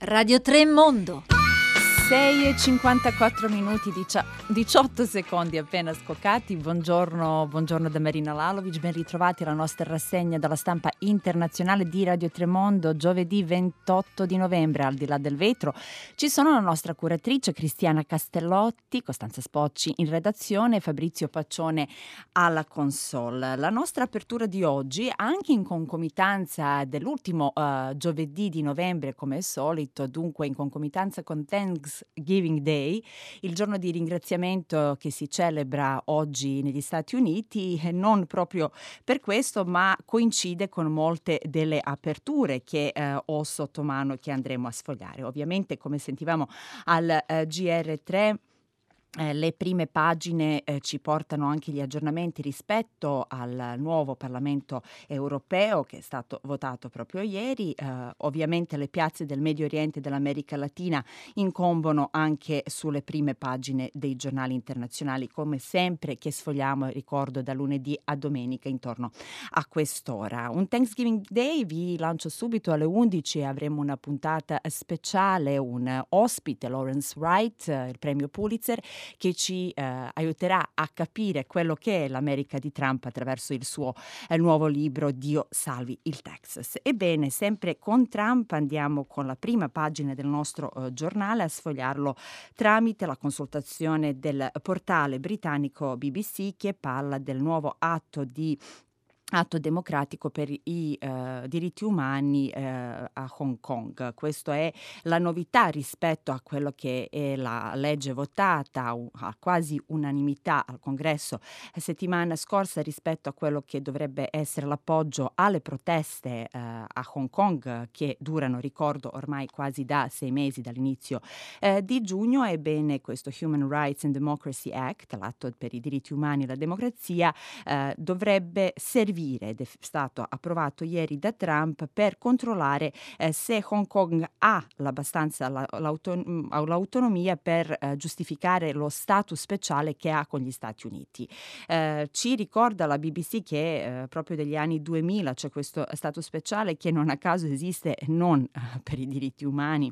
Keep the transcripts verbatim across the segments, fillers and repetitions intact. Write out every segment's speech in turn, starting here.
Radio tre Mondo. sei e cinquantaquattro minuti, diciotto secondi appena scoccati. Buongiorno, buongiorno da Marina Lalovic, ben ritrovati alla nostra rassegna dalla stampa internazionale di Radio tre Mondo. Giovedì ventotto di novembre, al di là del vetro, ci sono la nostra curatrice Cristiana Castellotti, Costanza Spocci in redazione e Fabrizio Paccione alla console. La nostra apertura di oggi, anche in concomitanza dell'ultimo uh, giovedì di novembre come al solito, dunque in concomitanza con Thanksgiving Day, il giorno di ringraziamento che si celebra oggi negli Stati Uniti, non proprio per questo, ma coincide con molte delle aperture che eh, ho sotto mano, che andremo a sfogliare. Ovviamente, come sentivamo al eh, G R tre, Eh, le prime pagine eh, ci portano anche gli aggiornamenti rispetto al nuovo Parlamento europeo che è stato votato proprio ieri. Eh, ovviamente le piazze del Medio Oriente e dell'America Latina incombono anche sulle prime pagine dei giornali internazionali, come sempre, che sfogliamo, ricordo, da lunedì a domenica intorno a quest'ora. Un Thanksgiving Day, vi lancio subito alle undici, avremo una puntata speciale, un ospite, Lawrence Wright, eh, il premio Pulitzer, che ci eh, aiuterà a capire quello che è l'America di Trump attraverso il suo eh, nuovo libro Dio salvi il Texas. Ebbene, sempre con Trump andiamo con la prima pagina del nostro eh, giornale a sfogliarlo tramite la consultazione del portale britannico B B C, che parla del nuovo atto di atto democratico per i eh, diritti umani eh, a Hong Kong. Questo è la novità rispetto a quello che è la legge votata a quasi unanimità al Congresso la settimana scorsa, rispetto a quello che dovrebbe essere l'appoggio alle proteste eh, a Hong Kong, che durano, ricordo, ormai quasi da sei mesi dall'inizio eh, di giugno. Ebbene, questo Human Rights and Democracy Act, l'atto per i diritti umani e la democrazia, eh, dovrebbe servire ed è stato approvato ieri da Trump per controllare eh, se Hong Kong ha l'abbastanza la, l'auton- l'autonomia per eh, giustificare lo status speciale che ha con gli Stati Uniti. Eh, ci ricorda la B B C che eh, proprio degli anni duemila c'è questo status speciale, che non a caso esiste non eh, per i diritti umani,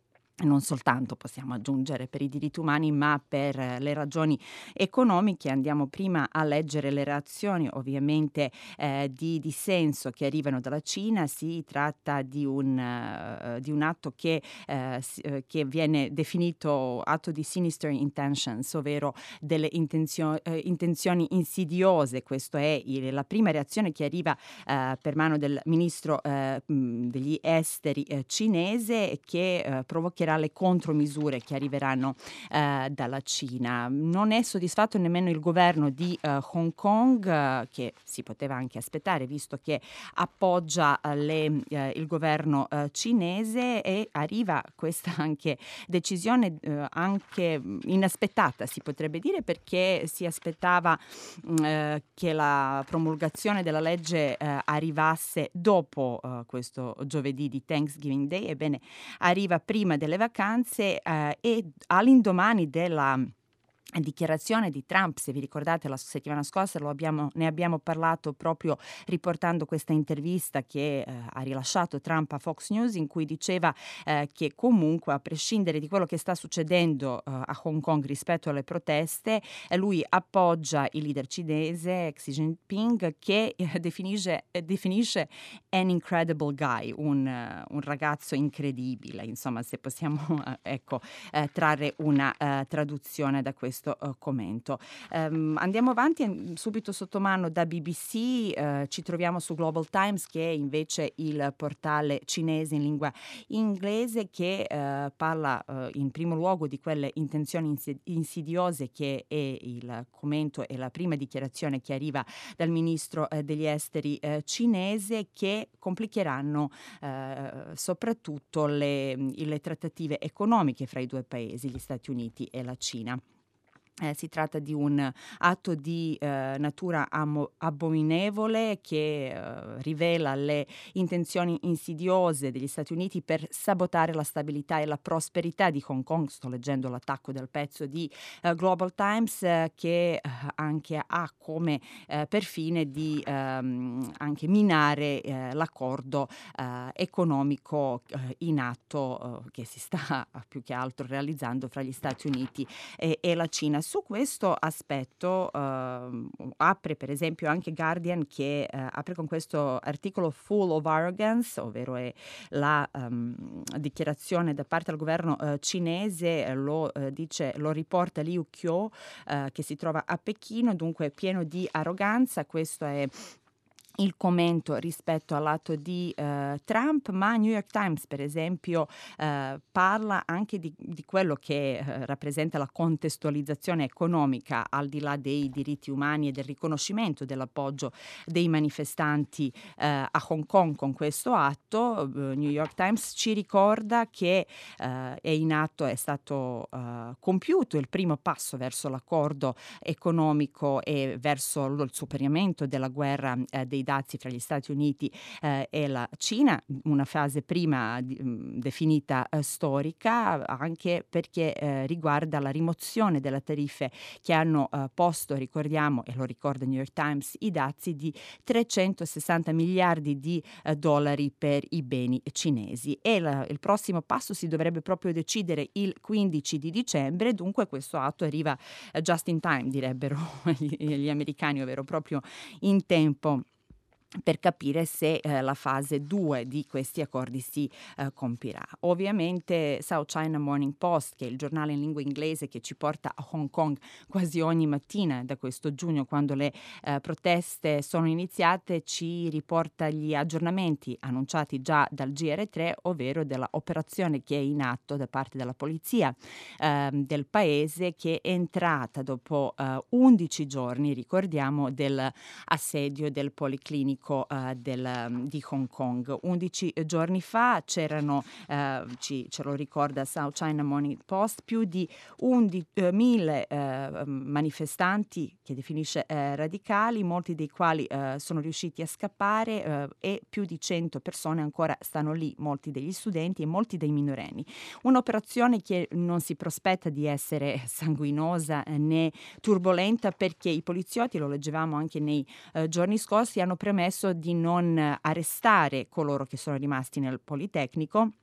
non soltanto, possiamo aggiungere, per i diritti umani, ma per eh, le ragioni economiche. Andiamo prima a leggere le reazioni, ovviamente, eh, di dissenso che arrivano dalla Cina. Si tratta di un, uh, di un atto che, uh, si, uh, che viene definito atto di sinister intentions, ovvero delle intenzio- uh, intenzioni insidiose. Questa è il, la prima reazione che arriva uh, per mano del ministro uh, degli esteri uh, cinese, che uh, provocherà le contromisure che arriveranno eh, dalla Cina. Non è soddisfatto nemmeno il governo di eh, Hong Kong, eh, che si poteva anche aspettare, visto che appoggia eh, le, eh, il governo eh, cinese, e arriva questa anche decisione eh, anche inaspettata, si potrebbe dire, perché si aspettava mh, eh, che la promulgazione della legge eh, arrivasse dopo eh, questo giovedì di Thanksgiving Day. Ebbene, arriva prima delle vacanze eh, e all'indomani della dichiarazione di Trump. Se vi ricordate, la settimana scorsa lo abbiamo, ne abbiamo parlato proprio riportando questa intervista che eh, ha rilasciato Trump a Fox News, in cui diceva eh, che comunque, a prescindere di quello che sta succedendo eh, a Hong Kong rispetto alle proteste, eh, lui appoggia il leader cinese Xi Jinping, che eh, definisce, eh, definisce an incredible guy, un, uh, un ragazzo incredibile, insomma, se possiamo uh, ecco, uh, trarre una uh, traduzione da questo Uh, commento. Um, andiamo avanti, subito sotto mano da B B C uh, ci troviamo su Global Times, che è invece il portale cinese in lingua inglese, che uh, parla uh, in primo luogo di quelle intenzioni insi- insidiose, che è il commento e la prima dichiarazione che arriva dal ministro uh, degli esteri uh, cinese, che complicheranno uh, soprattutto le, le trattative economiche fra i due paesi, gli Stati Uniti e la Cina. Eh, si tratta di un atto di eh, natura amo- abominevole che eh, rivela le intenzioni insidiose degli Stati Uniti per sabotare la stabilità e la prosperità di Hong Kong. Sto leggendo l'attacco del pezzo di eh, Global Times eh, che eh, anche ha come eh, per fine di ehm, anche minare eh, l'accordo eh, economico eh, in atto eh, che si sta più che altro realizzando fra gli Stati Uniti e, e la Cina. Su questo aspetto ehm, apre per esempio anche Guardian che eh, apre con questo articolo full of arrogance, ovvero è la ehm, dichiarazione da parte del governo eh, cinese, eh, lo eh, dice, lo riporta Liu Qiu eh, che si trova a Pechino, dunque pieno di arroganza. Questo è il commento rispetto all'atto di eh, Trump, ma New York Times per esempio eh, parla anche di, di quello che eh, rappresenta la contestualizzazione economica al di là dei diritti umani e del riconoscimento dell'appoggio dei manifestanti eh, a Hong Kong con questo atto. eh, New York Times ci ricorda che eh, è in atto, è stato eh, compiuto il primo passo verso l'accordo economico e verso il superamento della guerra eh, dei dazi fra gli Stati Uniti eh, e la Cina, una fase prima di, mh, definita eh, storica, anche perché eh, riguarda la rimozione delle tariffe che hanno eh, posto, ricordiamo, e lo ricorda New York Times, i dazi di trecentosessanta miliardi di eh, dollari per i beni cinesi. E la, il prossimo passo si dovrebbe proprio decidere il quindici di dicembre, dunque questo atto arriva eh, just in time, direbbero gli, gli americani, ovvero proprio in tempo per capire se eh, la fase due di questi accordi si eh, compirà. Ovviamente South China Morning Post, che è il giornale in lingua inglese che ci porta a Hong Kong quasi ogni mattina da questo giugno, quando le eh, proteste sono iniziate, ci riporta gli aggiornamenti annunciati già dal G R tre, ovvero della operazione che è in atto da parte della polizia eh, del paese, che è entrata dopo eh, undici giorni, ricordiamo, dell'assedio del Policlinico Uh, del, di Hong Kong. undici giorni fa c'erano, uh, ci, ce lo ricorda South China Morning Post, più di mille uh, manifestanti che definisce uh, radicali, molti dei quali uh, sono riusciti a scappare uh, e più di cento persone ancora stanno lì, molti degli studenti e molti dei minorenni. Un'operazione che non si prospetta di essere sanguinosa eh, né turbolenta, perché i poliziotti, lo leggevamo anche nei uh, giorni scorsi, hanno premesso di non arrestare coloro che sono rimasti nel Politecnico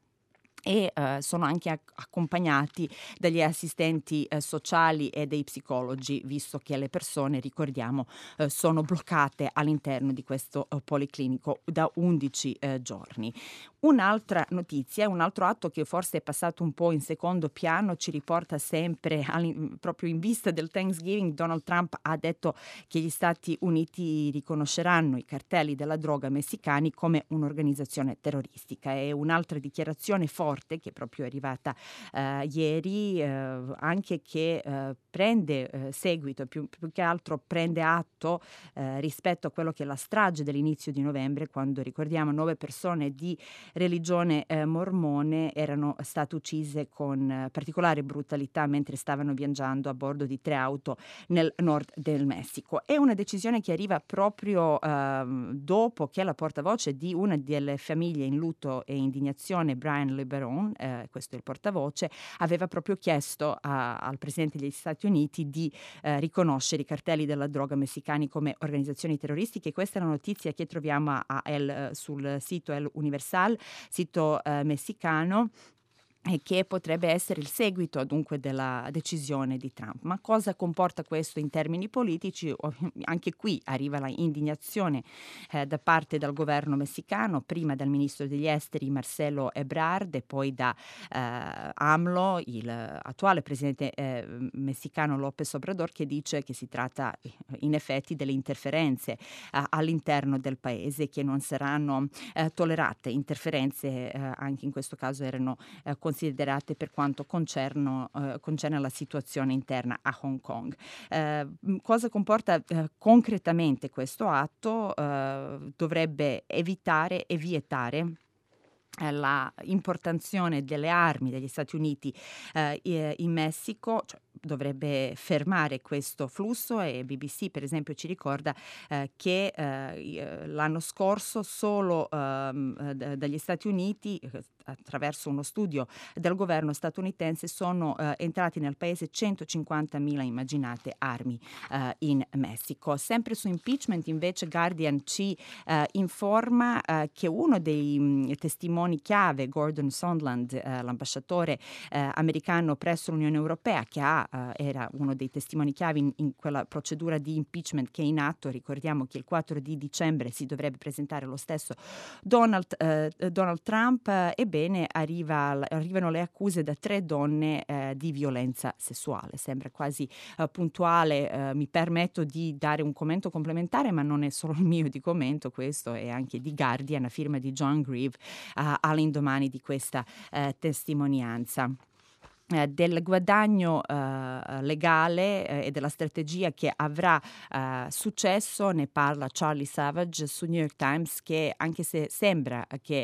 e uh, sono anche ac- accompagnati dagli assistenti uh, sociali e dei psicologi, visto che le persone, ricordiamo, uh, sono bloccate all'interno di questo uh, policlinico da undici uh, giorni. Un'altra notizia, un altro atto che forse è passato un po' in secondo piano, ci riporta sempre proprio in vista del Thanksgiving. Donald Trump ha detto che gli Stati Uniti riconosceranno i cartelli della droga messicani come un'organizzazione terroristica. È un'altra dichiarazione forte che proprio è arrivata eh, ieri, eh, anche che eh, prende eh, seguito, più, più che altro prende atto eh, rispetto a quello che è la strage dell'inizio di novembre, quando, ricordiamo, nove persone di religione eh, mormone erano state uccise con eh, particolare brutalità mentre stavano viaggiando a bordo di tre auto nel nord del Messico. È una decisione che arriva proprio eh, dopo che la portavoce di una delle famiglie in lutto e indignazione, Brian LeBaron, eh, questo è il portavoce, aveva proprio chiesto a, al presidente degli Stati Uniti di eh, riconoscere i cartelli della droga messicani come organizzazioni terroristiche. Questa è la notizia che troviamo a, a El, sul sito El Universal, sito eh, messicano, e che potrebbe essere il seguito dunque della decisione di Trump. Ma cosa comporta questo in termini politici? Anche qui arriva la indignazione eh, da parte del governo messicano, prima dal ministro degli esteri Marcelo Ebrard e poi da eh, AMLO, il attuale presidente eh, messicano López Obrador, che dice che si tratta in effetti delle interferenze eh, all'interno del paese che non saranno eh, tollerate. Interferenze eh, anche in questo caso erano eh, considerate per quanto concerno, eh, concerne la situazione interna a Hong Kong. Eh, cosa comporta eh, concretamente questo atto? Eh, dovrebbe evitare e vietare la importazione delle armi degli Stati Uniti eh, in Messico, cioè dovrebbe fermare questo flusso, e B B C per esempio ci ricorda eh, che eh, l'anno scorso solo ehm, d- dagli Stati Uniti, eh, attraverso uno studio del governo statunitense, sono eh, entrati nel paese centocinquantamila, immaginate, armi eh, in Messico. Sempre su impeachment invece Guardian ci eh, informa eh, che uno dei mh, testimoni chiave, Gordon Sondland, eh, l'ambasciatore eh, americano presso l'Unione Europea, che ha, eh, era uno dei testimoni chiave in, in quella procedura di impeachment che è in atto. Ricordiamo che il quattro di dicembre si dovrebbe presentare lo stesso Donald, eh, Donald Trump. Eh, ebbene, arriva, arrivano le accuse da tre donne eh, di violenza sessuale. Sembra quasi eh, puntuale. Eh, mi permetto di dare un commento complementare, ma non è solo il mio di commento, questo è anche di Guardian, a firma di John Grieve, eh, all'indomani di questa eh, testimonianza. Eh, del guadagno eh, legale eh, e della strategia che avrà eh, successo ne parla Charlie Savage su New York Times, che anche se sembra che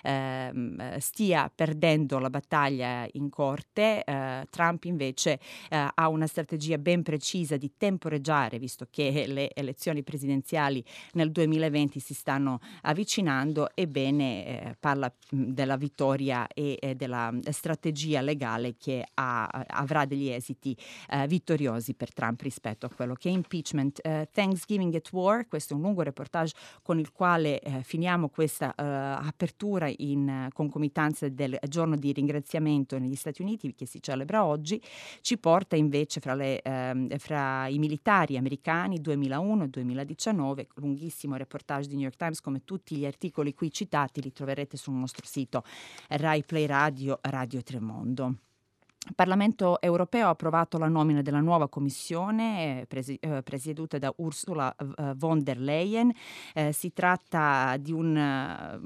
ehm, stia perdendo la battaglia in corte, eh, Trump invece eh, ha una strategia ben precisa di temporeggiare, visto che le elezioni presidenziali nel duemilaventi si stanno avvicinando. Ebbene, eh, parla mh, della vittoria e, e della strategia legale che Ha, avrà degli esiti eh, vittoriosi per Trump rispetto a quello che è impeachment. Uh, Thanksgiving at War, questo è un lungo reportage con il quale eh, finiamo questa uh, apertura in uh, concomitanza del giorno di ringraziamento negli Stati Uniti che si celebra oggi. Ci porta invece fra, le, um, fra i militari americani duemilauno duemiladiciannove, lunghissimo reportage di New York Times, come tutti gli articoli qui citati li troverete sul nostro sito Rai Play Radio, Radio Tremondo. Il Parlamento europeo ha approvato la nomina della nuova commissione eh, presi- eh, presieduta da Ursula eh, von der Leyen. Eh, si tratta di, un, eh,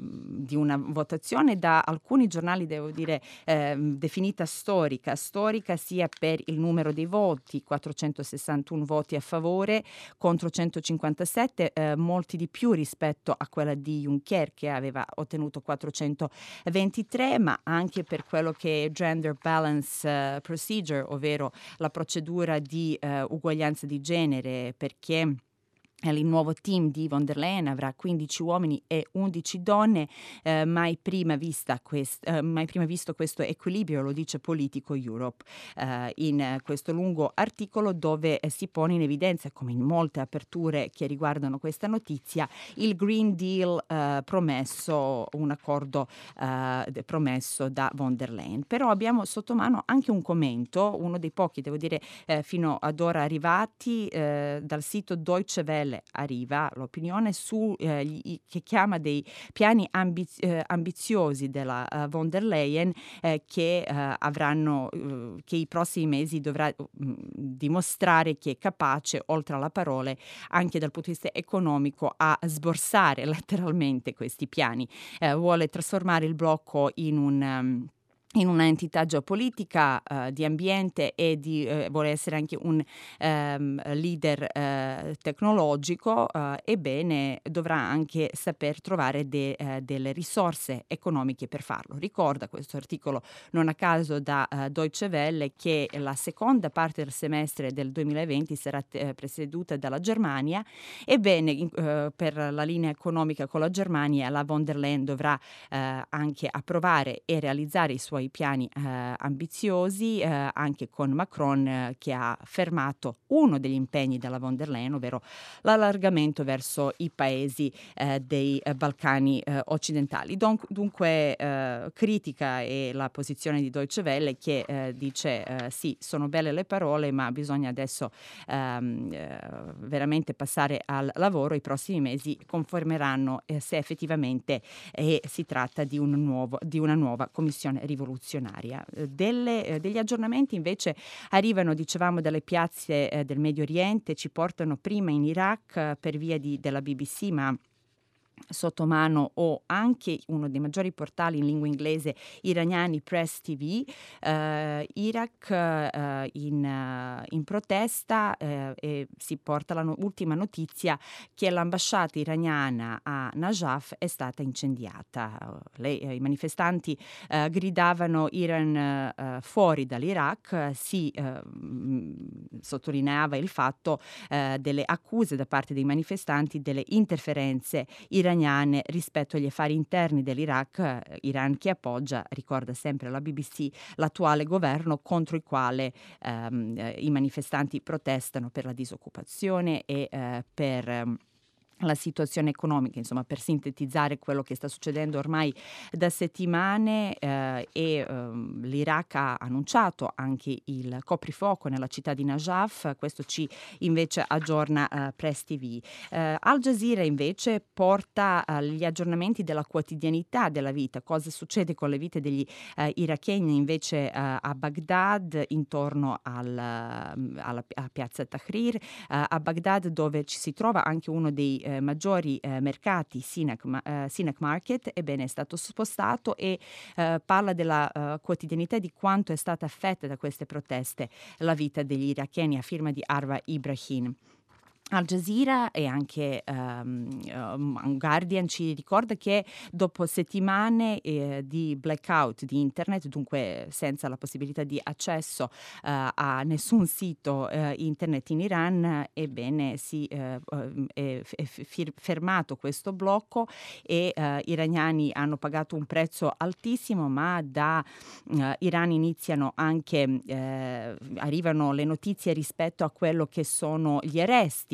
di una votazione da alcuni giornali, devo dire, eh, definita storica, storica sia per il numero dei voti, quattrocentosessantuno voti a favore contro centocinquantasette, eh, molti di più rispetto a quella di Juncker, che aveva ottenuto quattrocentoventitré, ma anche per quello che è gender balance Uh, procedure, ovvero la procedura di uh, uguaglianza di genere, perché il nuovo team di von der Leyen avrà quindici uomini e undici donne, eh, mai, prima vista quest, eh, mai prima visto questo equilibrio, lo dice Politico Europe eh, in eh, questo lungo articolo, dove eh, si pone in evidenza, come in molte aperture che riguardano questa notizia, il Green Deal eh, promesso, un accordo eh, promesso da von der Leyen. Però abbiamo sotto mano anche un commento, uno dei pochi, devo dire, eh, fino ad ora arrivati eh, dal sito Deutsche Welle. Arriva l'opinione su eh, gli, che chiama dei piani ambiz- eh, ambiziosi della uh, von der Leyen eh, che uh, avranno uh, che i prossimi mesi dovrà uh, dimostrare che è capace, oltre alla parole, anche dal punto di vista economico, a sborsare letteralmente questi piani. Eh, vuole trasformare il blocco in un um, in una entità geopolitica uh, di ambiente e di, uh, vuole essere anche un um, leader uh, tecnologico, uh, ebbene dovrà anche saper trovare de, uh, delle risorse economiche per farlo. Ricorda questo articolo non a caso da uh, Deutsche Welle che la seconda parte del semestre del duemilaventi sarà t- presieduta dalla Germania. Ebbene, in, uh, per la linea economica con la Germania la von der Leyen dovrà uh, anche approvare e realizzare i suoi piani eh, ambiziosi, eh, anche con Macron eh, che ha fermato uno degli impegni della von der Leyen, ovvero l'allargamento verso i paesi eh, dei eh, Balcani eh, occidentali. Don- dunque eh, critica è la posizione di Deutsche Welle, che eh, dice eh, sì, sono belle le parole, ma bisogna adesso ehm, eh, veramente passare al lavoro. I prossimi mesi confermeranno eh, se effettivamente eh, si tratta di, un nuovo, di una nuova commissione rivoluzionaria. Delle, eh, degli aggiornamenti invece arrivano, dicevamo, dalle piazze eh, del Medio Oriente, ci portano prima in Iraq eh, per via di, della B B C, ma sotto mano o anche uno dei maggiori portali in lingua inglese iraniani, Press T V, eh, Iraq eh, in, eh, in protesta, eh, e si porta la no- ultima notizia che l'ambasciata iraniana a Najaf è stata incendiata. Le- eh, I manifestanti eh, gridavano Iran eh, fuori dall'Iraq, eh, si eh, mh, sottolineava il fatto eh, delle accuse da parte dei manifestanti delle interferenze iraniane rispetto agli affari interni dell'Iraq, eh, Iran che appoggia, ricorda sempre la B B C, l'attuale governo contro il quale ehm, eh, i manifestanti protestano per la disoccupazione e eh, per ehm, la situazione economica, insomma, per sintetizzare quello che sta succedendo ormai da settimane, eh, e ehm, l'Iraq ha annunciato anche il coprifuoco nella città di Najaf. Questo ci invece aggiorna eh, Press T V. Eh, Al Jazeera invece porta eh, gli aggiornamenti della quotidianità della vita, cosa succede con le vite degli eh, iracheni invece eh, a Baghdad, intorno al, mm, alla a piazza Tahrir, eh, a Baghdad, dove ci si trova anche uno dei eh, maggiori eh, mercati, Sinak, ma- eh, Sinak Market. Ebbene, è stato spostato e eh, parla della eh, quotidianità, di quanto è stata affetta da queste proteste la vita degli iracheni, a firma di Arwa Ibrahim. Al Jazeera e anche um, um, Guardian ci ricorda che dopo settimane eh, di blackout di internet, dunque senza la possibilità di accesso uh, a nessun sito uh, internet in Iran, ebbene si uh, uh, è, è fir- fermato questo blocco e uh, iraniani hanno pagato un prezzo altissimo, ma da uh, Iran iniziano anche, uh, arrivano le notizie rispetto a quello che sono gli arresti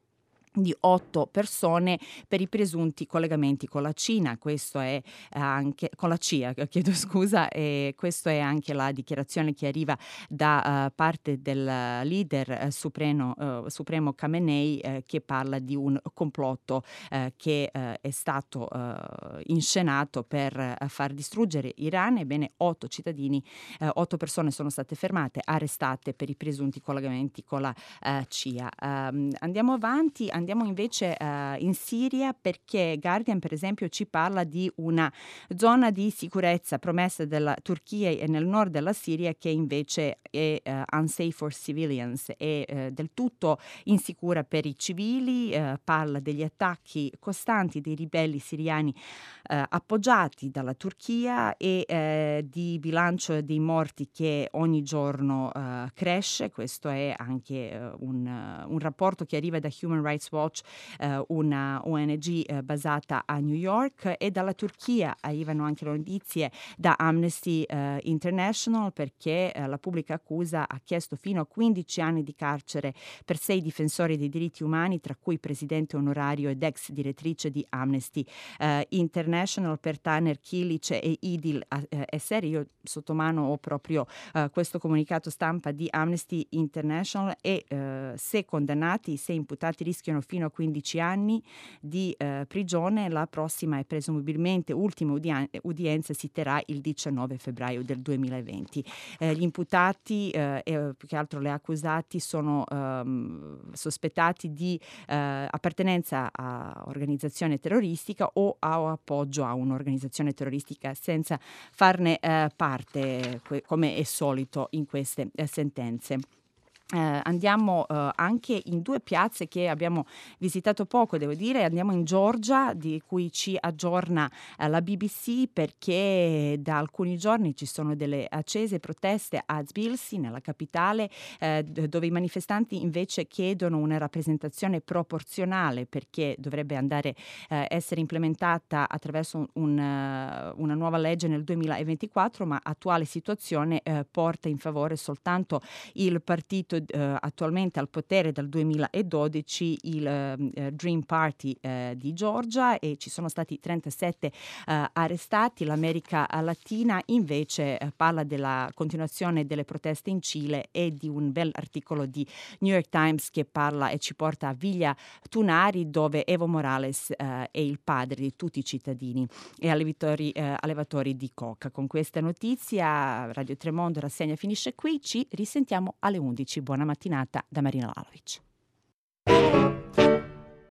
di otto persone per i presunti collegamenti con la Cina. Questo è anche con la C I A, chiedo scusa, e questo è anche la dichiarazione che arriva da uh, parte del leader uh, supremo, uh, supremo Khamenei, uh, che parla di un complotto uh, che uh, è stato uh, inscenato per uh, far distruggere Iran. Ebbene, otto cittadini, uh, otto persone sono state fermate, arrestate per i presunti collegamenti con la uh, C I A. Um, andiamo avanti, andiamo invece uh, in Siria, perché Guardian per esempio ci parla di una zona di sicurezza promessa dalla Turchia e nel nord della Siria, che invece è uh, unsafe for civilians, è uh, del tutto insicura per i civili. Uh, parla degli attacchi costanti dei ribelli siriani uh, appoggiati dalla Turchia e uh, di bilancio dei morti che ogni giorno uh, cresce. Questo è anche uh, un, uh, un rapporto che arriva da Human Rights Watch, uh, una O N G uh, basata a New York, e dalla Turchia arrivano anche le notizie da Amnesty uh, International, perché uh, la pubblica accusa ha chiesto fino a quindici anni di carcere per sei difensori dei diritti umani, tra cui presidente onorario ed ex direttrice di Amnesty uh, International, per Taner Kilic e Idil uh, Eser. Io sotto mano ho proprio uh, questo comunicato stampa di Amnesty International, e uh, se condannati, se imputati, rischiano fino a quindici anni di uh, prigione. La prossima e presumibilmente ultima udien- udienza si terrà il diciannove febbraio del duemilaventi. Eh, gli imputati eh, e più che altro le accusati sono ehm, sospettati di eh, appartenenza a organizzazione terroristica o a appoggio a un'organizzazione terroristica senza farne eh, parte, que- come è solito in queste eh, sentenze. Eh, andiamo eh, anche in due piazze che abbiamo visitato poco, devo dire. Andiamo in Georgia, di cui ci aggiorna eh, la B B C, perché da alcuni giorni ci sono delle accese proteste a Tbilisi, nella capitale, eh, dove i manifestanti invece chiedono una rappresentazione proporzionale, perché dovrebbe andare eh, essere implementata attraverso un, un, uh, una nuova legge nel duemilaventiquattro, ma attuale situazione eh, porta in favore soltanto il partito Uh, attualmente al potere dal duemiladodici, il uh, Dream Party uh, di Georgia, e ci sono stati trentasette uh, arrestati. L'America Latina invece uh, parla della continuazione delle proteste in Cile e di un bel articolo di New York Times che parla e ci porta a Villa Tunari, dove Evo Morales uh, è il padre di tutti i cittadini e allevatori, uh, allevatori di coca. Con questa notizia Radio Tremondo rassegna finisce qui, ci risentiamo alle undici. Buona mattinata da Marina Lalovic.